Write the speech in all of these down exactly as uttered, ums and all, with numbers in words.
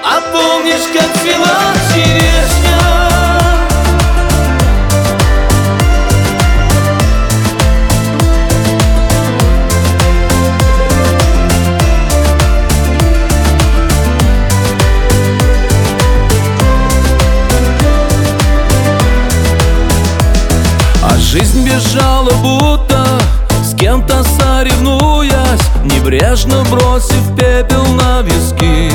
А помнишь, как цвела черешня? А жизнь бежала будто с кем-то соревнуясь, небрежно бросив пепел на виски.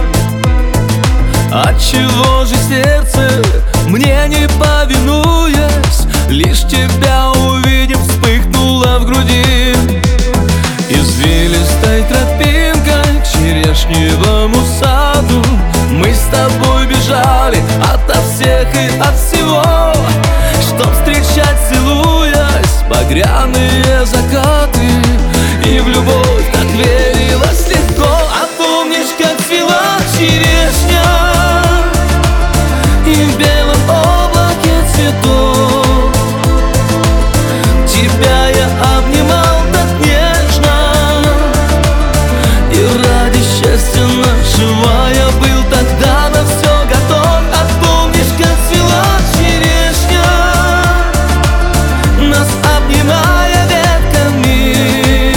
Отчего же сердце мне не повинуясь, лишь тебя увидев вспыхнуло в груди? Извилистой тропинкой к черешневому саду мы с тобой бежали ото всех и от всего, чтоб встречать, целуясь, багряные закаты. И в любовь так верилось легко. А помнишь, как цвела черешня? И в белом облаке цветов тебя я обнимал так нежно, и ради счастья нашего я был тогда на все готов. А помнишь, как цвела черешня, нас обнимая ветками,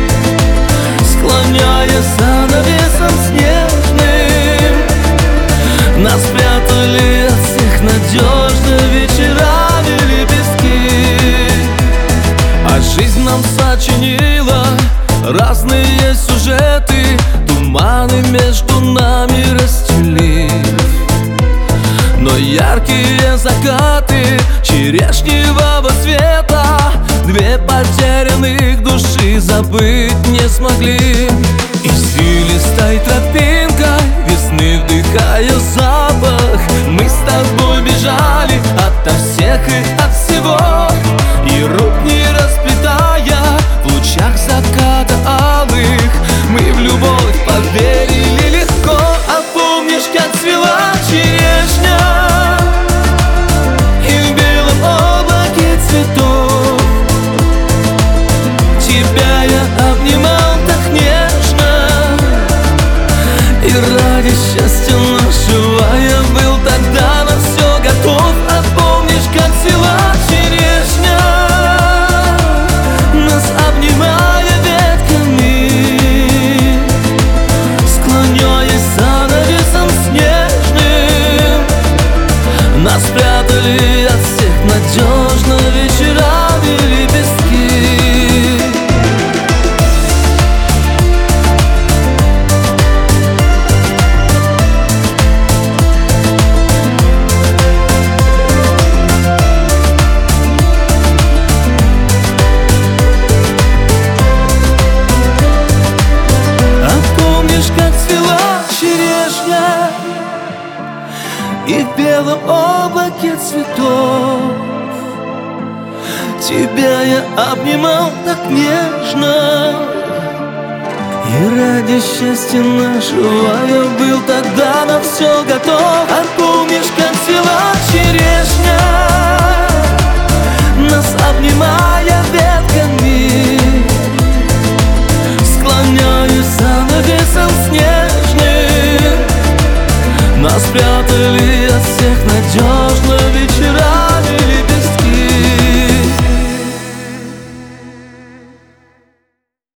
склоняя занавесом снежным, нас прятали от всех надежно вечерами лепестки. А жизнь нам сочинила разные сюжеты, туманы между нами расстелив. Но яркие закаты черешневого цвета две потерянных души забыть не смогли. Извилистой тропинкой весны вдыхая запах, мы с тобой бежали ото всех и от всего, и рук не расплетая в лучах заката алых мы в любовь поверили легко. А помнишь, как цвела черешня? И в белом облаке цветов тебя я обнимал так нежно, и ради счастья нашего я был тогда на все готов. А помнишь, как цвела черешня, нас обнимая ветками, склоняясь занавесом снежным, нас прятали от всех надежно вечерами лепестки. И в белом облаке цветов тебя я обнимал так нежно, и ради счастья нашего я был тогда на все готов. А помнишь, как цвела черешня, нас обнимая ветками,